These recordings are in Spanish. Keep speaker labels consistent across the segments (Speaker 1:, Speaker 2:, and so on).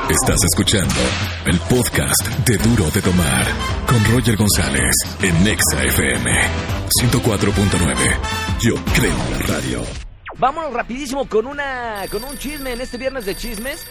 Speaker 1: Estás escuchando el podcast de Duro de Tomar con Roger González en Nexa FM 104.9. Yo creo en la radio.
Speaker 2: Vámonos rapidísimo con un chisme en este viernes de chismes.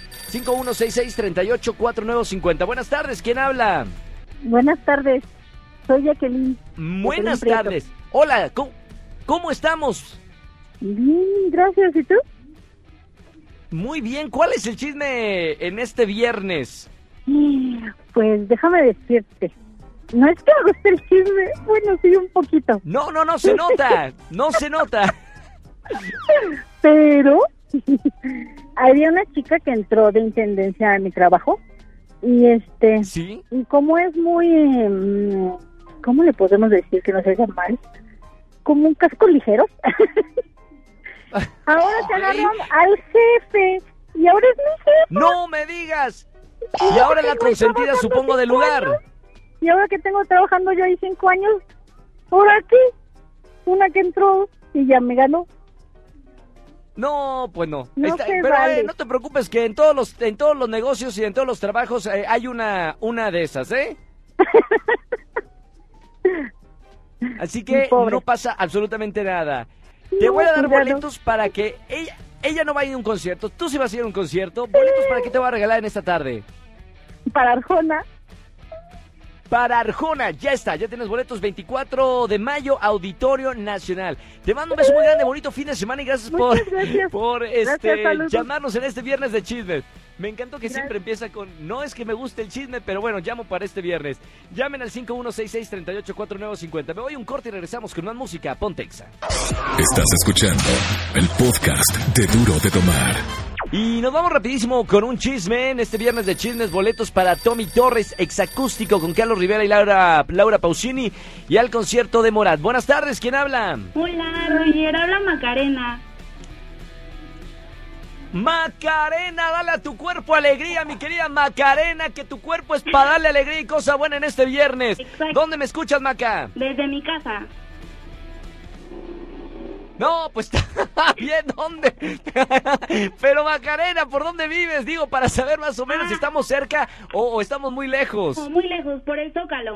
Speaker 2: 5166-384950. Buenas tardes, ¿quién habla?
Speaker 3: Buenas tardes, soy Jacqueline.
Speaker 2: Buenas tardes. Hola, ¿cómo estamos?
Speaker 3: Bien, gracias, ¿y tú?
Speaker 2: Muy bien, ¿cuál es el chisme en este viernes?
Speaker 3: Pues déjame decirte, no es que me guste el chisme, bueno, sí, un poquito.
Speaker 2: No, se nota, no se nota.
Speaker 3: Pero había una chica que entró de intendencia a mi trabajo y
Speaker 2: ¿sí?
Speaker 3: Y como es muy, ¿cómo le podemos decir que no se oiga mal? Como un casco ligero. Ahora se agarró al jefe y ahora es mi jefe.
Speaker 2: ¡No me digas! Y ahora la consentida, supongo, del lugar.
Speaker 3: Y ahora que tengo trabajando yo ahí 5 años, ahora aquí, una que entró y ya me ganó.
Speaker 2: No, pues no.
Speaker 3: No
Speaker 2: Pero
Speaker 3: vale.
Speaker 2: no te preocupes que en todos los negocios y en todos los trabajos hay una de esas, ¿eh? Así que no pasa absolutamente nada. Te voy a dar boletos para que ella no vaya a ir a un concierto, tú sí vas a ir a un concierto. Boletos para que te voy a regalar en esta tarde.
Speaker 3: Para Arjona.
Speaker 2: Para Arjona, ya está, ya tienes boletos. 24 de mayo, Auditorio Nacional. Te mando un beso muy grande, bonito fin de semana y gracias por llamarnos en este viernes de chismes. Me encantó que siempre empieza con, no es que me guste el chisme, pero bueno, llamo para este viernes. Llamen al 5166-384950. Me voy a un corte y regresamos con más música. Ponte Exa.
Speaker 1: Estás escuchando el podcast de Duro de Tomar.
Speaker 2: Y nos vamos rapidísimo con un chisme en este viernes de chismes. Boletos para Tommy Torres, exacústico con Carlos Rivera y Laura Pausini y al concierto de Morat. Buenas tardes, ¿quién habla?
Speaker 4: Hola, Roger, habla Macarena.
Speaker 2: Macarena, dale a tu cuerpo alegría, mi querida Macarena, que tu cuerpo es para darle alegría y cosa buena en este viernes.
Speaker 4: Exacto.
Speaker 2: ¿Dónde me escuchas, Maca?
Speaker 4: Desde mi casa.
Speaker 2: No, pues está bien, ¿dónde? Pero Macarena, ¿por dónde vives? Digo, para saber más o menos si estamos cerca o estamos muy lejos.
Speaker 4: Muy lejos, por el Zócalo.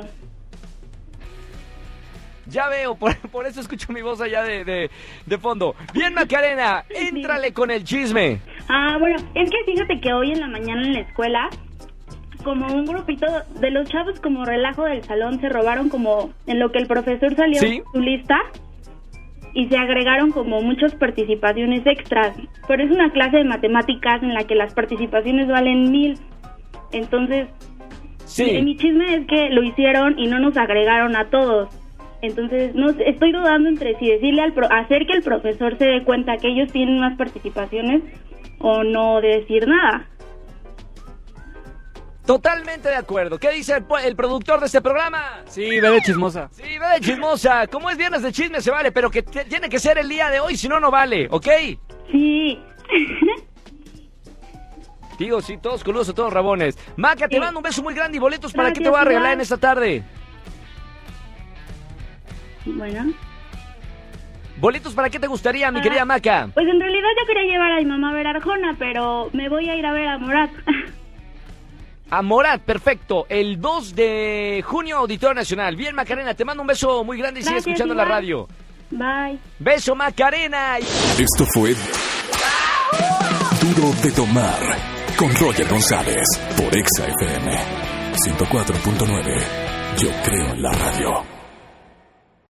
Speaker 2: Ya veo, por eso escucho mi voz allá de fondo. Bien, Macarena, éntrale con el chisme.
Speaker 4: Bueno, es que fíjate que hoy en la mañana en la escuela, como un grupito de los chavos como relajo del salón se robaron como en lo que el profesor salió su lista y se agregaron como muchas participaciones extras. Pero es una clase de matemáticas en la que las participaciones valen 1,000. Entonces, mi chisme es que lo hicieron y no nos agregaron a todos. Entonces, no estoy dudando entre si decirle hacer que el profesor se dé cuenta que ellos tienen más participaciones o no decir nada.
Speaker 2: Totalmente de acuerdo. ¿Qué dice el productor de este programa?
Speaker 5: Sí, bebé chismosa.
Speaker 2: Sí, bebé chismosa. Como es viernes de chisme se vale, pero que tiene que ser el día de hoy, si no, no vale, ¿ok?
Speaker 4: Sí.
Speaker 2: Digo, sí, todos coludos, todos rabones. Maca, te mando un beso muy grande y boletos para
Speaker 4: Gracias,
Speaker 2: que te voy a regalar en esta tarde.
Speaker 4: Bueno.
Speaker 2: ¿Boletos para qué te gustaría, mi querida Maca?
Speaker 4: Pues en realidad yo quería llevar a mi mamá a ver a Arjona, pero me voy a ir a ver a Morat.
Speaker 2: A Morat, perfecto. El 2 de junio, Auditorio Nacional. Bien, Macarena, te mando un beso muy grande y sigue escuchando la radio.
Speaker 4: Bye.
Speaker 2: Beso, Macarena.
Speaker 1: Esto fue Duro de Tomar con Roger González por Exa FM 104.9. Yo creo en la radio.